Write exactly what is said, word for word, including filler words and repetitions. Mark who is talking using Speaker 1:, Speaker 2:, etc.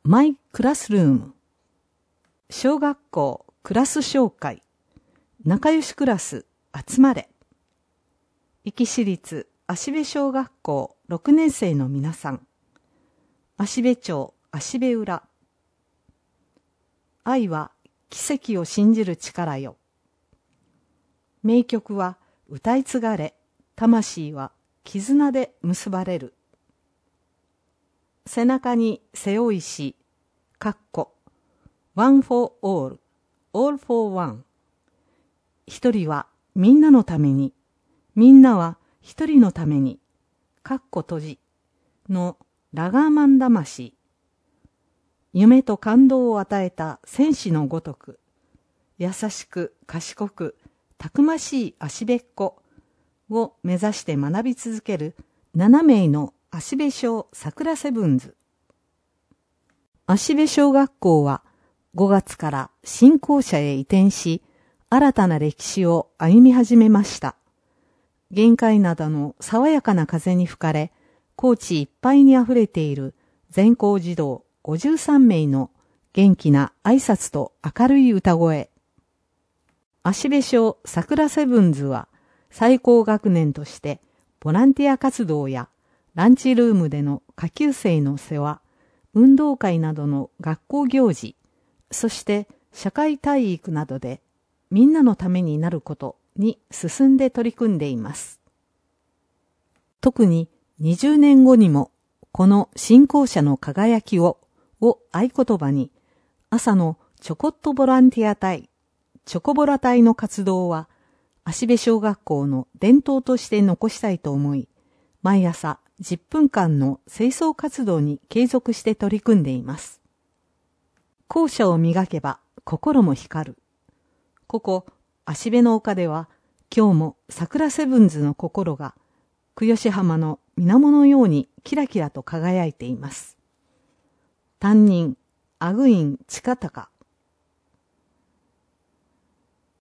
Speaker 1: マイクラスルーム。小学校クラス紹介。仲良しクラス集まれ。壱岐市立芦部小学校ろくねん生の皆さん。芦部町芦部浦。愛は奇跡を信じる力よ。名曲は歌い継がれ、魂は絆で結ばれる。背中に背負いし、かっこ、one for all, all for one。一人はみんなのために、みんなは一人のために、かっこ閉じ、のラガーマン魂。夢と感動を与えた戦士のごとく、優しく賢く、たくましい芦部っ子を目指して学び続けるななめいの芦部小桜セブンズ。芦部小学校はごがつから新校舎へ移転し、新たな歴史を歩み始めました。玄界灘の爽やかな風に吹かれ、校地いっぱいにあふれている全校児童ごじゅうさんめいの元気な挨拶と明るい歌声。芦部小桜セブンズは最高学年としてボランティア活動やランチルームでの下級生の世話、運動会などの学校行事、そして社会体育などでみんなのためになることに進んで取り組んでいます。特ににじゅうねんごにもこの新校舎の輝きをを合言葉に朝のちょこっとボランティア隊、チョコボラ隊の活動は芦部小学校の伝統として残したいと思い、毎朝じゅっぷんかんの清掃活動に継続して取り組んでいます。校舎を磨けば心も光る。ここ、芦部の丘では今日も桜セブンズの心が久吉浜の水面のようにキラキラと輝いています。担任、アグイン近高。